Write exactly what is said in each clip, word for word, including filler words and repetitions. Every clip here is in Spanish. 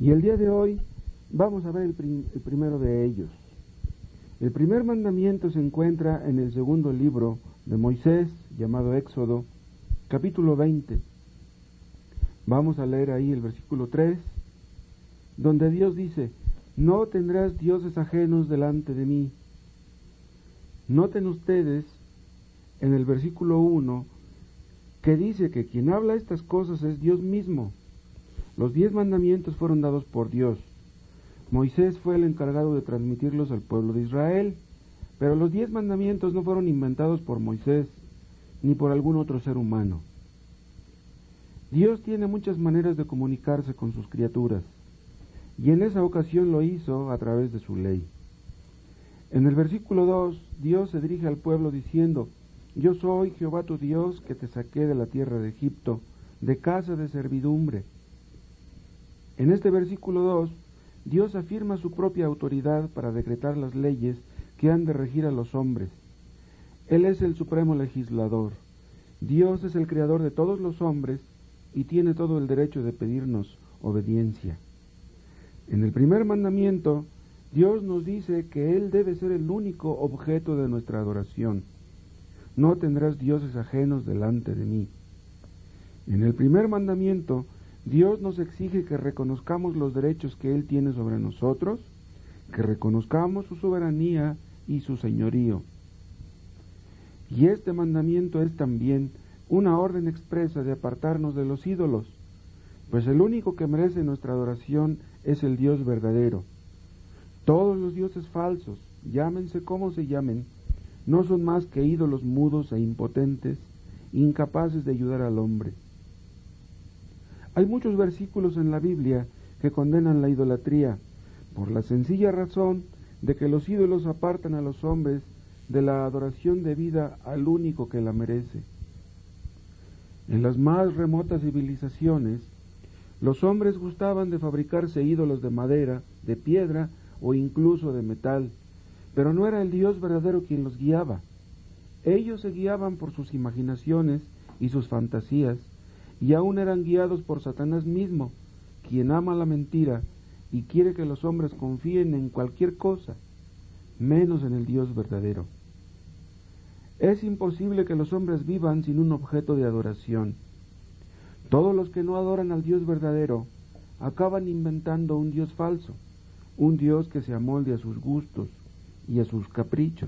Y el día de hoy vamos a ver el, prim- el primero de ellos. El primer mandamiento se encuentra en el segundo libro de Moisés, llamado Éxodo, capítulo veinte. Vamos a leer ahí el versículo tres, donde Dios dice: no tendrás dioses ajenos delante de mí. Noten ustedes en el versículo uno que dice que quien habla estas cosas es Dios mismo. Los diez mandamientos fueron dados por Dios. Moisés fue el encargado de transmitirlos al pueblo de Israel, pero los diez mandamientos no fueron inventados por Moisés ni por algún otro ser humano. Dios tiene muchas maneras de comunicarse con sus criaturas, y en esa ocasión lo hizo a través de su ley. En el versículo dos, Dios se dirige al pueblo diciendo: yo soy Jehová tu Dios, que te saqué de la tierra de Egipto, de casa de servidumbre. En este versículo dos, Dios afirma su propia autoridad para decretar las leyes que han de regir a los hombres. Él es el supremo legislador. Dios es el creador de todos los hombres y tiene todo el derecho de pedirnos obediencia. En el primer mandamiento, Dios nos dice que Él debe ser el único objeto de nuestra adoración. No tendrás dioses ajenos delante de mí. En el primer mandamiento, Dios nos exige que reconozcamos los derechos que Él tiene sobre nosotros, que reconozcamos su soberanía y su señorío. Y este mandamiento es también una orden expresa de apartarnos de los ídolos, pues el único que merece nuestra adoración es el Dios verdadero. Todos los dioses falsos, llámense como se llamen, no son más que ídolos mudos e impotentes, incapaces de ayudar al hombre. Hay muchos versículos en la Biblia que condenan la idolatría, por la sencilla razón de que los ídolos apartan a los hombres de la adoración debida al único que la merece. En las más remotas civilizaciones, los hombres gustaban de fabricarse ídolos de madera, de piedra o incluso de metal, pero no era el Dios verdadero quien los guiaba. Ellos se guiaban por sus imaginaciones y sus fantasías, y aún eran guiados por Satanás mismo, quien ama la mentira y quiere que los hombres confíen en cualquier cosa, menos en el Dios verdadero. Es imposible que los hombres vivan sin un objeto de adoración. Todos los que no adoran al Dios verdadero acaban inventando un Dios falso, un Dios que se amolde a sus gustos y a sus caprichos.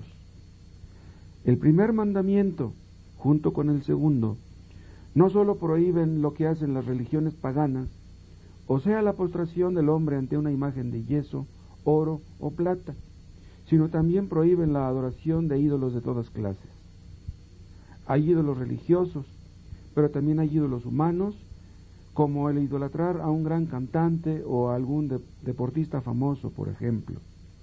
El primer mandamiento, junto con el segundo, no sólo prohíben lo que hacen las religiones paganas, o sea, la postración del hombre ante una imagen de yeso, oro o plata, sino también prohíben la adoración de ídolos de todas clases. Hay ídolos religiosos, pero también hay ídolos humanos, como el idolatrar a un gran cantante o a algún de- deportista famoso, por ejemplo.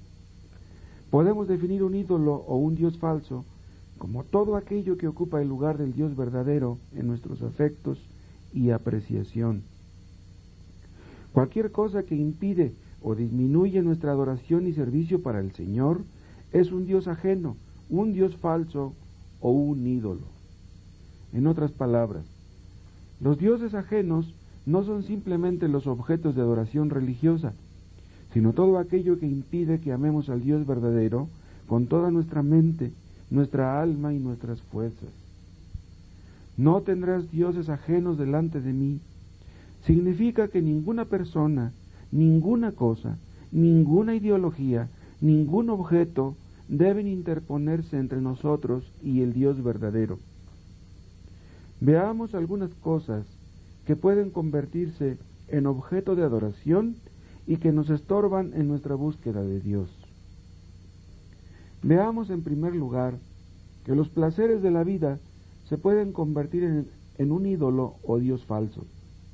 Podemos definir un ídolo o un dios falso como todo aquello que ocupa el lugar del Dios verdadero en nuestros afectos y apreciación. Cualquier cosa que impide o disminuye nuestra adoración y servicio para el Señor es un Dios ajeno, un Dios falso o un ídolo. En otras palabras, los dioses ajenos no son simplemente los objetos de adoración religiosa, sino todo aquello que impide que amemos al Dios verdadero con toda nuestra mente, nuestra alma y nuestras fuerzas. No tendrás dioses ajenos delante de mí. Significa que ninguna persona, ninguna cosa, ninguna ideología, ningún objeto deben interponerse entre nosotros y el Dios verdadero. Veamos algunas cosas que pueden convertirse en objeto de adoración y que nos estorban en nuestra búsqueda de Dios. Veamos en primer lugar que los placeres de la vida se pueden convertir en, en un ídolo o Dios falso.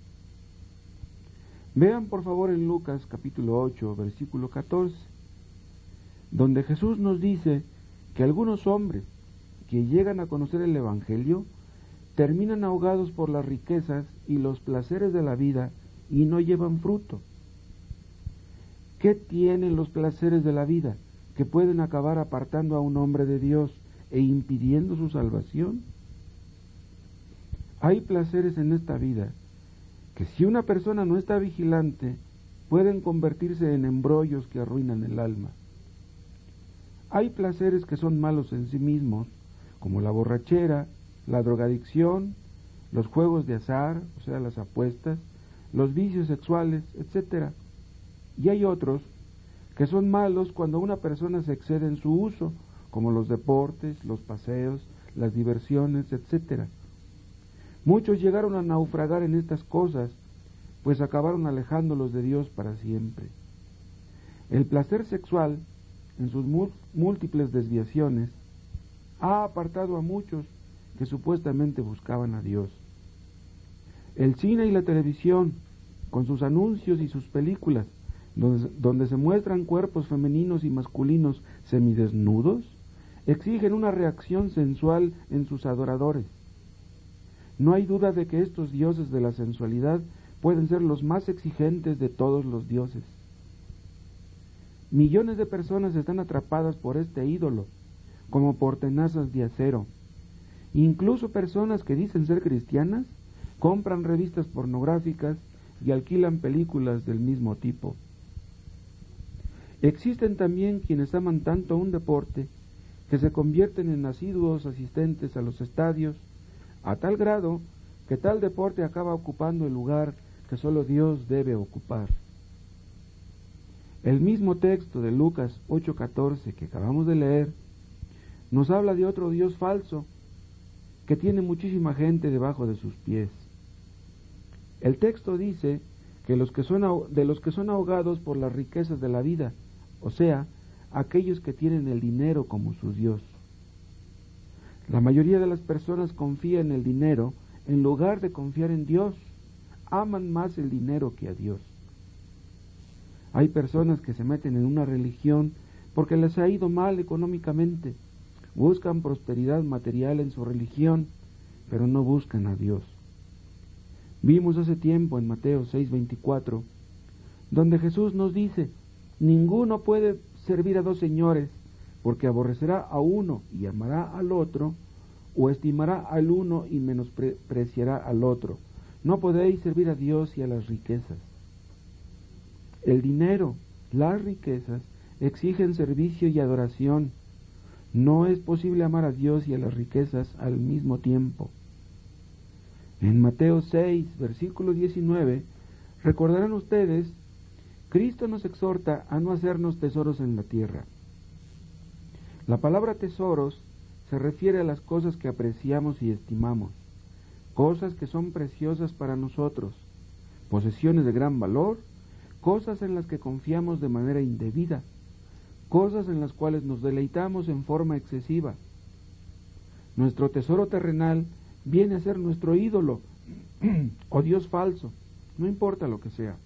Vean por favor en Lucas capítulo ocho, versículo catorce, donde Jesús nos dice que algunos hombres que llegan a conocer el Evangelio terminan ahogados por las riquezas y los placeres de la vida y no llevan fruto. ¿Qué tienen los placeres de la vida que pueden acabar apartando a un hombre de Dios e impidiendo su salvación? Hay placeres en esta vida que si una persona no está vigilante, pueden convertirse en embrollos que arruinan el alma. Hay placeres que son malos en sí mismos, como la borrachera, la drogadicción, los juegos de azar, o sea, las apuestas, los vicios sexuales, etcétera. Y hay otros que son malos cuando una persona se excede en su uso, como los deportes, los paseos, las diversiones, etcétera. Muchos llegaron a naufragar en estas cosas, pues acabaron alejándolos de Dios para siempre. El placer sexual, en sus múltiples desviaciones, ha apartado a muchos que supuestamente buscaban a Dios. El cine y la televisión, con sus anuncios y sus películas, donde, donde se muestran cuerpos femeninos y masculinos semidesnudos, exigen una reacción sensual en sus adoradores. No hay duda de que estos dioses de la sensualidad pueden ser los más exigentes de todos los dioses. Millones de personas están atrapadas por este ídolo, como por tenazas de acero. Incluso personas que dicen ser cristianas compran revistas pornográficas y alquilan películas del mismo tipo. Existen también quienes aman tanto un deporte que se convierten en asiduos asistentes a los estadios, a tal grado que tal deporte acaba ocupando el lugar que solo Dios debe ocupar. El mismo texto de Lucas ocho catorce que acabamos de leer nos habla de otro Dios falso que tiene muchísima gente debajo de sus pies. El texto dice que los que son de los que son ahogados por las riquezas de la vida, o sea, aquellos que tienen el dinero como su Dios. La mayoría de las personas confía en el dinero en lugar de confiar en Dios. Aman más el dinero que a Dios. Hay personas que se meten en una religión porque les ha ido mal económicamente. Buscan prosperidad material en su religión, pero no buscan a Dios. Vimos hace tiempo en Mateo seis veinticuatro, donde Jesús nos dice: ninguno puede servir a dos señores, porque aborrecerá a uno y amará al otro, o estimará al uno y menospreciará al otro. No podéis servir a Dios y a las riquezas. El dinero, las riquezas, exigen servicio y adoración. No es posible amar a Dios y a las riquezas al mismo tiempo. En Mateo seis, versículo diecinueve, recordarán ustedes, Cristo nos exhorta a no hacernos tesoros en la tierra. La palabra tesoros se refiere a las cosas que apreciamos y estimamos, cosas que son preciosas para nosotros, posesiones de gran valor, cosas en las que confiamos de manera indebida, cosas en las cuales nos deleitamos en forma excesiva. Nuestro tesoro terrenal viene a ser nuestro ídolo o Dios falso, no importa lo que sea.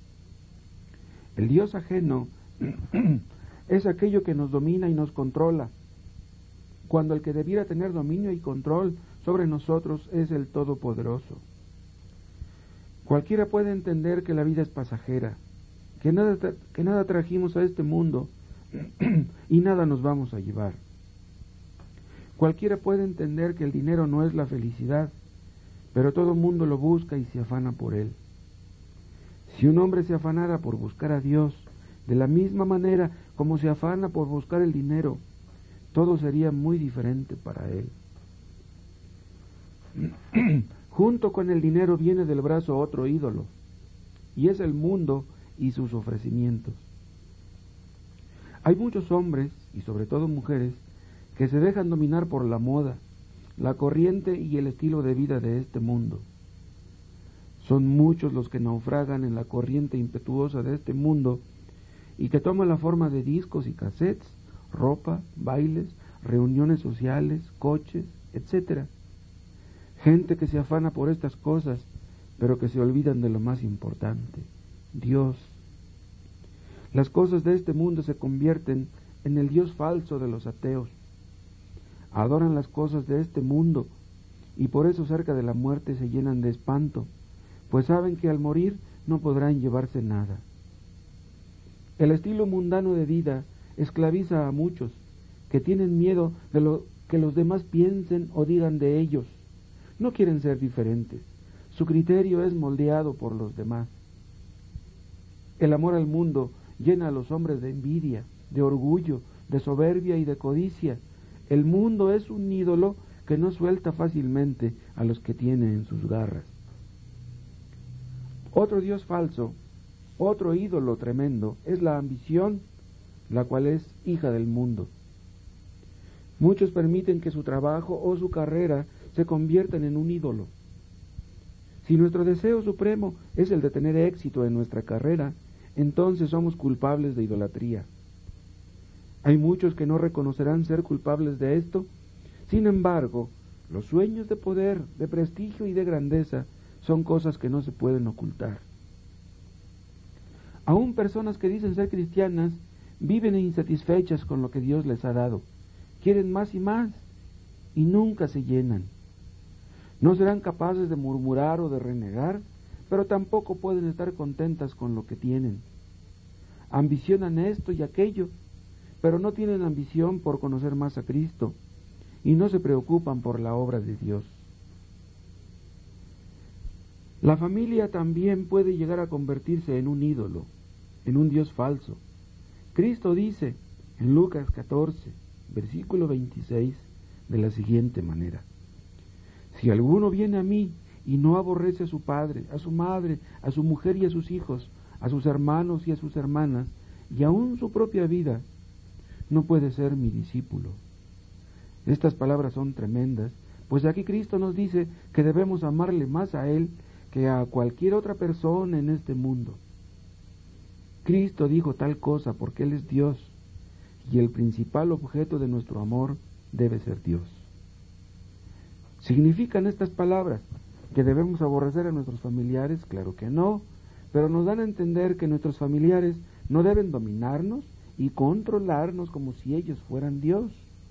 El Dios ajeno es aquello que nos domina y nos controla, cuando el que debiera tener dominio y control sobre nosotros es el Todopoderoso. Cualquiera puede entender que la vida es pasajera, que nada, que nada trajimos a este mundo y nada nos vamos a llevar. Cualquiera puede entender que el dinero no es la felicidad, pero todo mundo lo busca y se afana por él. Si un hombre se afanara por buscar a Dios, de la misma manera como se afana por buscar el dinero, todo sería muy diferente para él. Junto con el dinero viene del brazo otro ídolo, y es el mundo y sus ofrecimientos. Hay muchos hombres, y sobre todo mujeres, que se dejan dominar por la moda, la corriente y el estilo de vida de este mundo. Son muchos los que naufragan en la corriente impetuosa de este mundo y que toman la forma de discos y cassettes, ropa, bailes, reuniones sociales, coches, etcétera. Gente que se afana por estas cosas, pero que se olvidan de lo más importante, Dios. Las cosas de este mundo se convierten en el Dios falso de los ateos. Adoran las cosas de este mundo y por eso cerca de la muerte se llenan de espanto, pues saben que al morir no podrán llevarse nada. El estilo mundano de vida esclaviza a muchos que tienen miedo de lo que los demás piensen o digan de ellos. No quieren ser diferentes. Su criterio es moldeado por los demás. El amor al mundo llena a los hombres de envidia, de orgullo, de soberbia y de codicia. El mundo es un ídolo que no suelta fácilmente a los que tiene en sus garras. Otro dios falso, otro ídolo tremendo, es la ambición, la cual es hija del mundo. Muchos permiten que su trabajo o su carrera se conviertan en un ídolo. Si nuestro deseo supremo es el de tener éxito en nuestra carrera, entonces somos culpables de idolatría. Hay muchos que no reconocerán ser culpables de esto. Sin embargo, los sueños de poder, de prestigio y de grandeza son cosas que no se pueden ocultar. Aún personas que dicen ser cristianas viven insatisfechas con lo que Dios les ha dado. Quieren más y más y nunca se llenan. No serán capaces de murmurar o de renegar, pero tampoco pueden estar contentas con lo que tienen. Ambicionan esto y aquello, pero no tienen ambición por conocer más a Cristo y no se preocupan por la obra de Dios. La familia también puede llegar a convertirse en un ídolo, en un Dios falso. Cristo dice en Lucas catorce, versículo veintiséis, de la siguiente manera: si alguno viene a mí y no aborrece a su padre, a su madre, a su mujer y a sus hijos, a sus hermanos y a sus hermanas, y aun su propia vida, no puede ser mi discípulo. Estas palabras son tremendas, pues aquí Cristo nos dice que debemos amarle más a Él que a cualquier otra persona en este mundo. Cristo dijo tal cosa porque Él es Dios, y el principal objeto de nuestro amor debe ser Dios. ¿Significan estas palabras que debemos aborrecer a nuestros familiares? Claro que no, pero nos dan a entender que nuestros familiares no deben dominarnos y controlarnos como si ellos fueran Dios.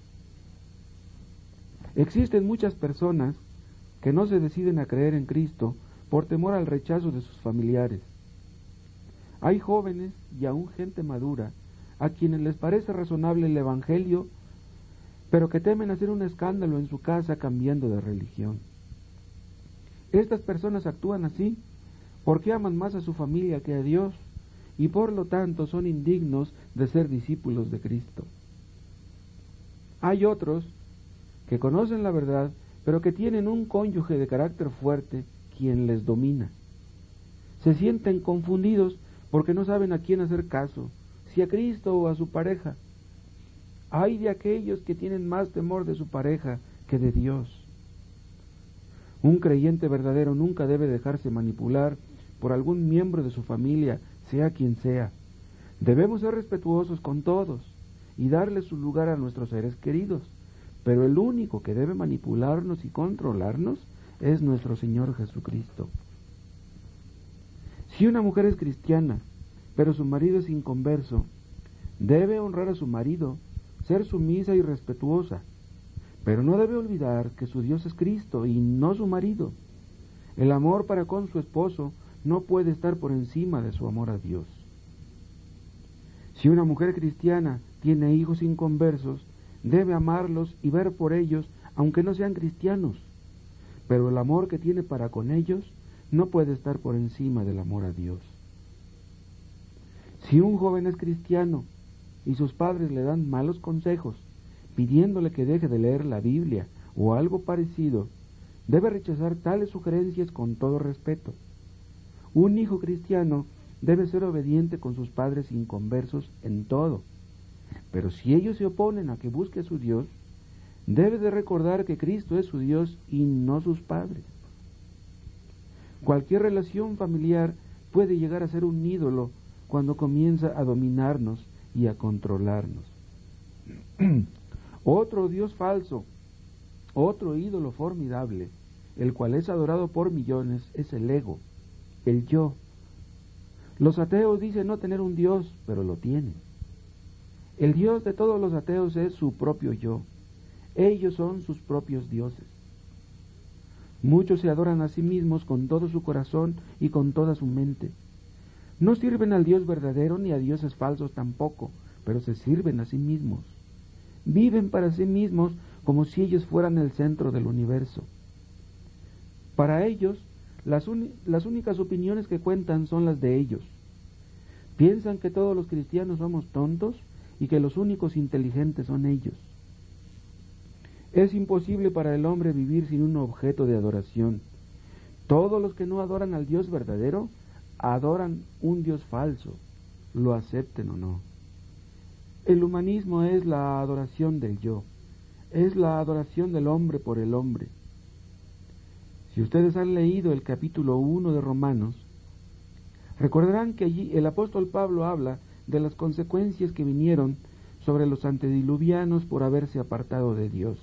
Existen muchas personas que no se deciden a creer en Cristo por temor al rechazo de sus familiares. Hay jóvenes y aún gente madura a quienes les parece razonable el Evangelio, pero que temen hacer un escándalo en su casa cambiando de religión. Estas personas actúan así porque aman más a su familia que a Dios y por lo tanto son indignos de ser discípulos de Cristo. Hay otros que conocen la verdad, pero que tienen un cónyuge de carácter fuerte quien les domina. Se sienten confundidos porque no saben a quién hacer caso, si a Cristo o a su pareja. Hay de aquellos que tienen más temor de su pareja que de Dios. Un creyente verdadero nunca debe dejarse manipular por algún miembro de su familia, sea quien sea. Debemos ser respetuosos con todos y darle su lugar a nuestros seres queridos, pero el único que debe manipularnos y controlarnos es nuestro Señor Jesucristo. Si una mujer es cristiana, pero su marido es inconverso, debe honrar a su marido, ser sumisa y respetuosa, pero no debe olvidar que su Dios es Cristo y no su marido. El amor para con su esposo no puede estar por encima de su amor a Dios. Si una mujer cristiana tiene hijos inconversos, debe amarlos y ver por ellos, aunque no sean cristianos, pero el amor que tiene para con ellos no puede estar por encima del amor a Dios. Si un joven es cristiano y sus padres le dan malos consejos, pidiéndole que deje de leer la Biblia o algo parecido, debe rechazar tales sugerencias con todo respeto. Un hijo cristiano debe ser obediente con sus padres inconversos en todo, pero si ellos se oponen a que busque a su Dios, debe de recordar que Cristo es su Dios y no sus padres. Cualquier relación familiar puede llegar a ser un ídolo cuando comienza a dominarnos y a controlarnos. Otro Dios falso, otro ídolo formidable, el cual es adorado por millones, es el ego, el yo. Los ateos dicen no tener un Dios, pero lo tienen. El Dios de todos los ateos es su propio yo. Ellos son sus propios dioses. Muchos se adoran a sí mismos con todo su corazón y con toda su mente. No sirven al Dios verdadero ni a dioses falsos tampoco, pero se sirven a sí mismos. Viven para sí mismos como si ellos fueran el centro del universo. Para ellos, las, las únicas opiniones que cuentan son las de ellos. Piensan que todos los cristianos somos tontos y que los únicos inteligentes son ellos. Es imposible para el hombre vivir sin un objeto de adoración. Todos los que no adoran al Dios verdadero, adoran un Dios falso, lo acepten o no. El humanismo es la adoración del yo, es la adoración del hombre por el hombre. Si ustedes han leído el capítulo uno de Romanos, recordarán que allí el apóstol Pablo habla de las consecuencias que vinieron sobre los antediluvianos por haberse apartado de Dios.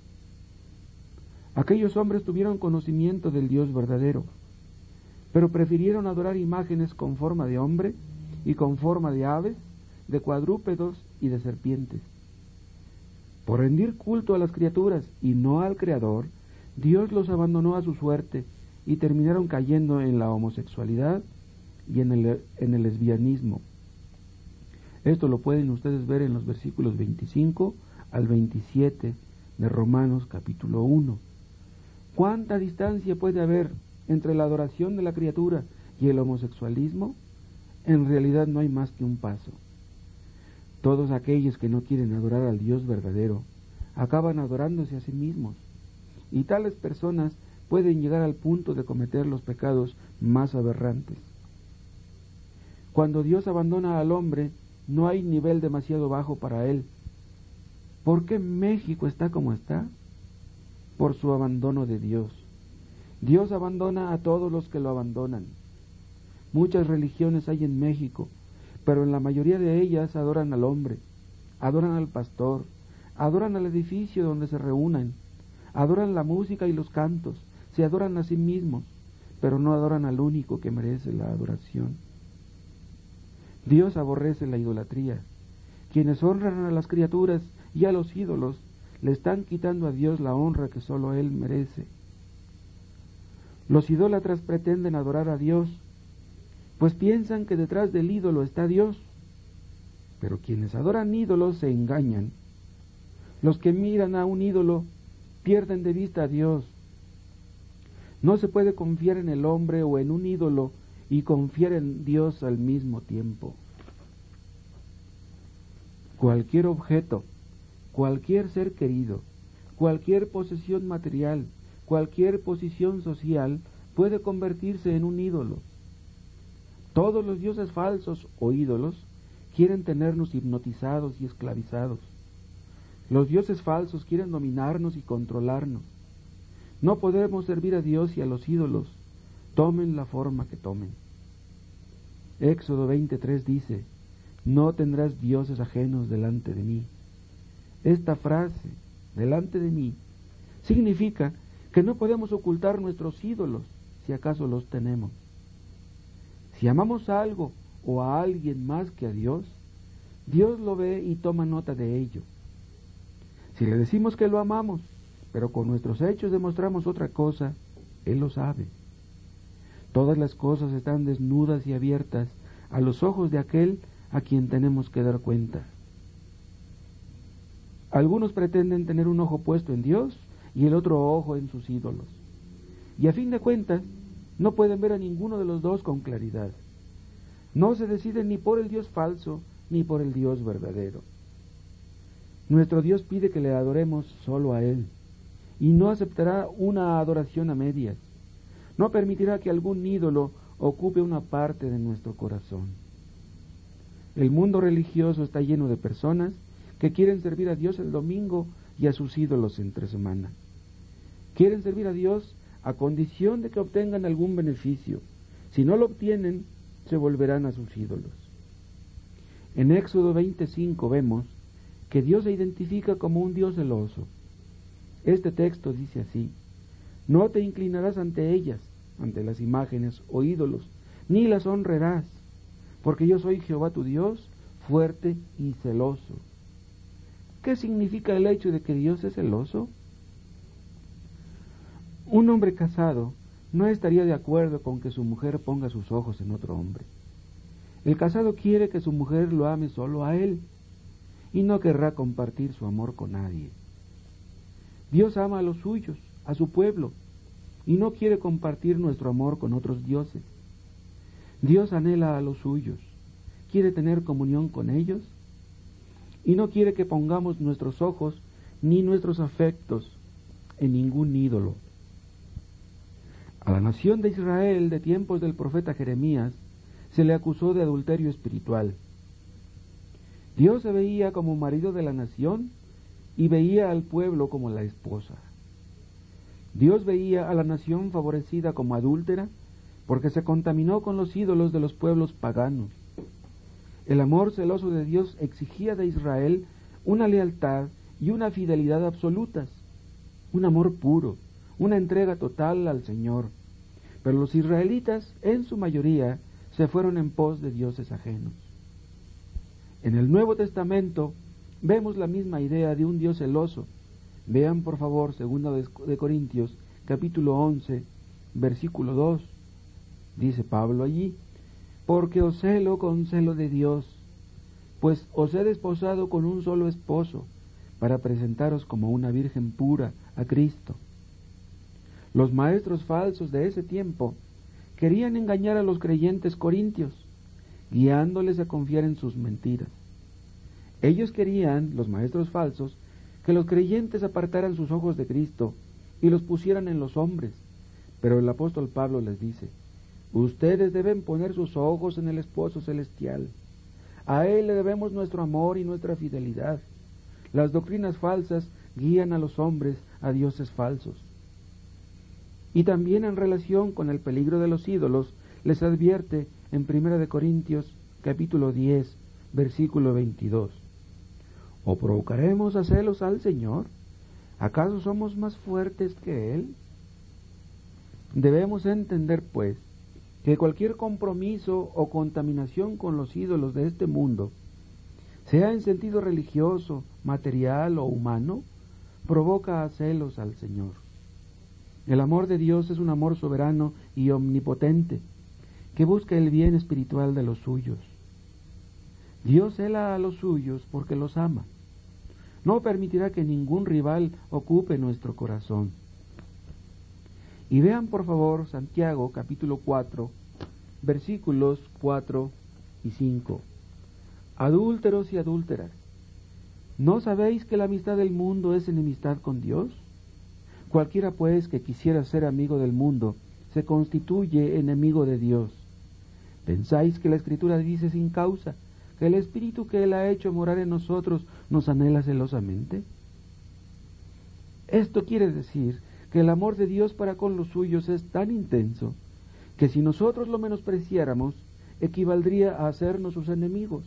Aquellos hombres tuvieron conocimiento del Dios verdadero, pero prefirieron adorar imágenes con forma de hombre y con forma de aves, de cuadrúpedos y de serpientes. Por rendir culto a las criaturas y no al Creador, Dios los abandonó a su suerte y terminaron cayendo en la homosexualidad y en el, en el lesbianismo. Esto lo pueden ustedes ver en los versículos veinticinco al veintisiete de Romanos capítulo uno. ¿Cuánta distancia puede haber entre la adoración de la criatura y el homosexualismo? En realidad no hay más que un paso. Todos aquellos que no quieren adorar al Dios verdadero acaban adorándose a sí mismos, y tales personas pueden llegar al punto de cometer los pecados más aberrantes. Cuando Dios abandona al hombre, no hay nivel demasiado bajo para él. ¿Por qué México está como está? Por su abandono de Dios. Dios abandona a todos los que lo abandonan. Muchas religiones hay en México, pero en la mayoría de ellas adoran al hombre, adoran al pastor, adoran al edificio donde se reúnen, adoran la música y los cantos, se adoran a sí mismos, pero no adoran al único que merece la adoración. Dios aborrece la idolatría. Quienes honran a las criaturas y a los ídolos le están quitando a Dios la honra que solo Él merece. Los idólatras pretenden adorar a Dios, pues piensan que detrás del ídolo está Dios. Pero quienes adoran ídolos se engañan. Los que miran a un ídolo pierden de vista a Dios. No se puede confiar en el hombre o en un ídolo y confiar en Dios al mismo tiempo. Cualquier objeto, cualquier ser querido, cualquier posesión material, cualquier posición social puede convertirse en un ídolo. Todos los dioses falsos o ídolos quieren tenernos hipnotizados y esclavizados. Los dioses falsos quieren dominarnos y controlarnos. No podemos servir a Dios y a los ídolos, tomen la forma que tomen. Éxodo veintitrés dice: no tendrás dioses ajenos delante de mí. Esta frase, delante de mí, significa que no podemos ocultar nuestros ídolos, si acaso los tenemos. Si amamos a algo o a alguien más que a Dios, Dios lo ve y toma nota de ello. Si le decimos que lo amamos, pero con nuestros hechos demostramos otra cosa, Él lo sabe. Todas las cosas están desnudas y abiertas a los ojos de aquel a quien tenemos que dar cuenta. Algunos pretenden tener un ojo puesto en Dios y el otro ojo en sus ídolos, y a fin de cuentas no pueden ver a ninguno de los dos con claridad. No se deciden ni por el Dios falso ni por el Dios verdadero. Nuestro Dios pide que le adoremos solo a Él, y no aceptará una adoración a medias. No permitirá que algún ídolo ocupe una parte de nuestro corazón. El mundo religioso está lleno de personas que quieren servir a Dios el domingo y a sus ídolos entre semana. Quieren servir a Dios a condición de que obtengan algún beneficio. Si no lo obtienen, se volverán a sus ídolos. En Éxodo veinticinco vemos que Dios se identifica como un Dios celoso. Este texto dice así: no te inclinarás ante ellas, ante las imágenes o ídolos, ni las honrarás, porque yo soy Jehová tu Dios, fuerte y celoso. ¿Qué significa el hecho de que Dios es celoso? Un hombre casado no estaría de acuerdo con que su mujer ponga sus ojos en otro hombre. El casado quiere que su mujer lo ame solo a él, y no querrá compartir su amor con nadie. Dios ama a los suyos, a su pueblo, y no quiere compartir nuestro amor con otros dioses. Dios anhela a los suyos, quiere tener comunión con ellos y no quiere que pongamos nuestros ojos ni nuestros afectos en ningún ídolo. A la nación de Israel de tiempos del profeta Jeremías se le acusó de adulterio espiritual. Dios se veía como marido de la nación y veía al pueblo como la esposa. Dios veía a la nación favorecida como adúltera porque se contaminó con los ídolos de los pueblos paganos. El amor celoso de Dios exigía de Israel una lealtad y una fidelidad absolutas, un amor puro, una entrega total al Señor. Pero los israelitas, en su mayoría, se fueron en pos de dioses ajenos. En el Nuevo Testamento vemos la misma idea de un Dios celoso. Vean por favor Segunda de Corintios, capítulo once, versículo dos. Dice Pablo allí: porque os celo con celo de Dios, pues os he desposado con un solo esposo, para presentaros como una virgen pura a Cristo. Los maestros falsos de ese tiempo querían engañar a los creyentes corintios, guiándoles a confiar en sus mentiras. Ellos querían, los maestros falsos, que los creyentes apartaran sus ojos de Cristo y los pusieran en los hombres. Pero el apóstol Pablo les dice: ustedes deben poner sus ojos en el esposo celestial. A él le debemos nuestro amor y nuestra fidelidad. Las doctrinas falsas guían a los hombres a dioses falsos. Y también en relación con el peligro de los ídolos, les advierte en Primera de Corintios, capítulo diez, versículo veintidós. ¿O provocaremos a celos al Señor? ¿Acaso somos más fuertes que Él? Debemos entender, pues, que cualquier compromiso o contaminación con los ídolos de este mundo, sea en sentido religioso, material o humano, provoca a celos al Señor. El amor de Dios es un amor soberano y omnipotente, que busca el bien espiritual de los suyos. Dios cela a los suyos porque los ama. No permitirá que ningún rival ocupe nuestro corazón. Y vean por favor Santiago capítulo cuatro, versículos cuatro y cinco. Adúlteros y adúlteras, ¿no sabéis que la amistad del mundo es enemistad con Dios? Cualquiera pues que quisiera ser amigo del mundo se constituye enemigo de Dios. ¿Pensáis que la Escritura dice sin causa que el Espíritu que Él ha hecho morar en nosotros nos anhela celosamente? Esto quiere decir que el amor de Dios para con los suyos es tan intenso que si nosotros lo menospreciáramos, equivaldría a hacernos sus enemigos.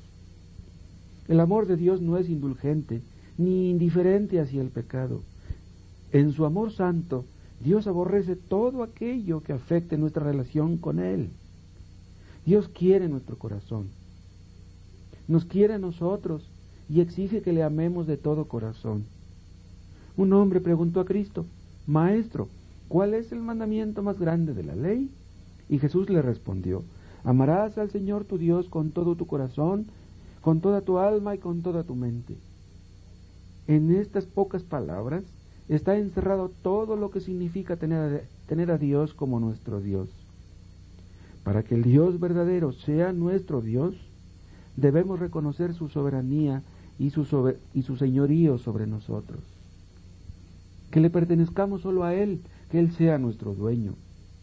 El amor de Dios no es indulgente ni indiferente hacia el pecado. En su amor santo, Dios aborrece todo aquello que afecte nuestra relación con Él. Dios quiere nuestro corazón, nos quiere a nosotros y exige que le amemos de todo corazón. Un hombre preguntó a Cristo: Maestro, ¿cuál es el mandamiento más grande de la ley? Y Jesús le respondió: amarás al Señor tu Dios con todo tu corazón, con toda tu alma y con toda tu mente. En estas pocas palabras está encerrado todo lo que significa tener a, tener a Dios como nuestro Dios. Para que el Dios verdadero sea nuestro Dios, debemos reconocer su soberanía y su, sobre, y su señorío sobre nosotros. Que le pertenezcamos solo a Él, que Él sea nuestro dueño.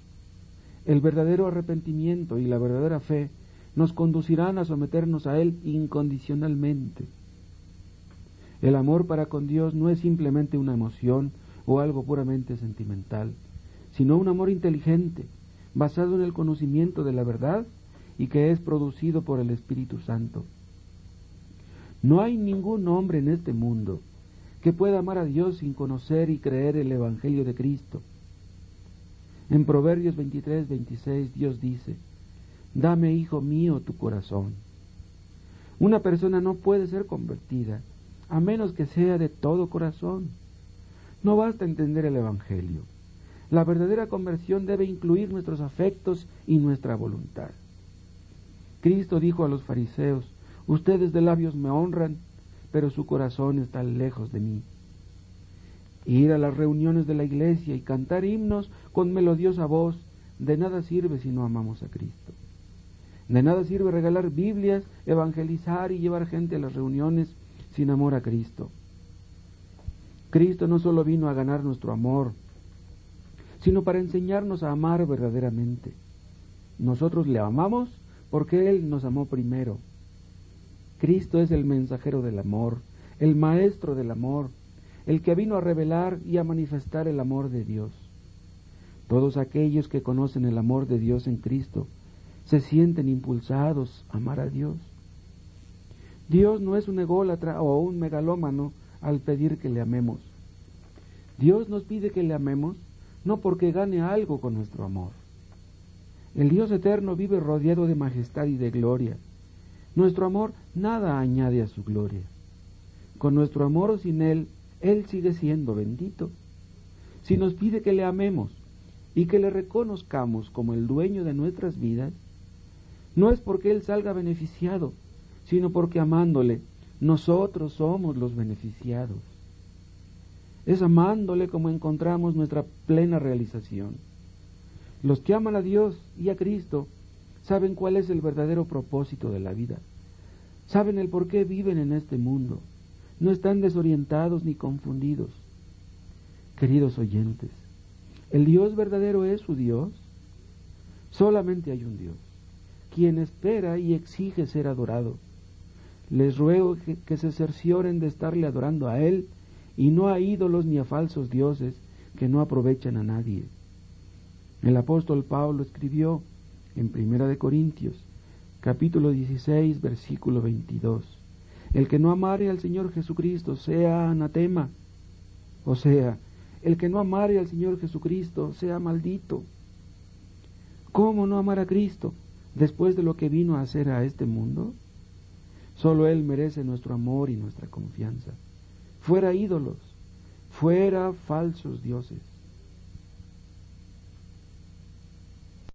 El verdadero arrepentimiento y la verdadera fe nos conducirán a someternos a Él incondicionalmente. El amor para con Dios no es simplemente una emoción o algo puramente sentimental, sino un amor inteligente, basado en el conocimiento de la verdad y que es producido por el Espíritu Santo. No hay ningún hombre en este mundo que pueda amar a Dios sin conocer y creer el Evangelio de Cristo. En Proverbios veintitrés, veintiséis, Dios dice: dame, hijo mío, tu corazón. Una persona no puede ser convertida a menos que sea de todo corazón. No basta entender el Evangelio. La verdadera conversión debe incluir nuestros afectos y nuestra voluntad. Cristo dijo a los fariseos: ustedes de labios me honran, pero su corazón está lejos de mí. Ir a las reuniones de la iglesia y cantar himnos con melodiosa voz de nada sirve si no amamos a Cristo. De nada sirve regalar Biblias, evangelizar y llevar gente a las reuniones sin amor a Cristo. Cristo no solo vino a ganar nuestro amor, sino para enseñarnos a amar verdaderamente. Nosotros le amamos porque Él nos amó primero. Cristo es el mensajero del amor, el maestro del amor, el que vino a revelar y a manifestar el amor de Dios. Todos aquellos que conocen el amor de Dios en Cristo se sienten impulsados a amar a Dios. Dios no es un ególatra o un megalómano al pedir que le amemos. Dios nos pide que le amemos no porque gane algo con nuestro amor. El Dios eterno vive rodeado de majestad y de gloria. Nuestro amor nada añade a su gloria. Con nuestro amor o sin Él, Él sigue siendo bendito. Si nos pide que le amemos y que le reconozcamos como el dueño de nuestras vidas, no es porque Él salga beneficiado, sino porque amándole, nosotros somos los beneficiados. Es amándole como encontramos nuestra plena realización. Los que aman a Dios y a Cristo saben cuál es el verdadero propósito de la vida. Saben el por qué viven en este mundo. No están desorientados ni confundidos. Queridos oyentes, ¿el Dios verdadero es su Dios? Solamente hay un Dios, quien espera y exige ser adorado. Les ruego que, que se cercioren de estarle adorando a Él y no a ídolos ni a falsos dioses que no aprovechan a nadie. El apóstol Pablo escribió en Primera de Corintios, capítulo dieciséis, versículo veintidós, el que no amare al Señor Jesucristo sea anatema, o sea, el que no amare al Señor Jesucristo sea maldito. ¿Cómo no amar a Cristo después de lo que vino a hacer a este mundo? Solo Él merece nuestro amor y nuestra confianza. Fuera ídolos, fuera falsos dioses.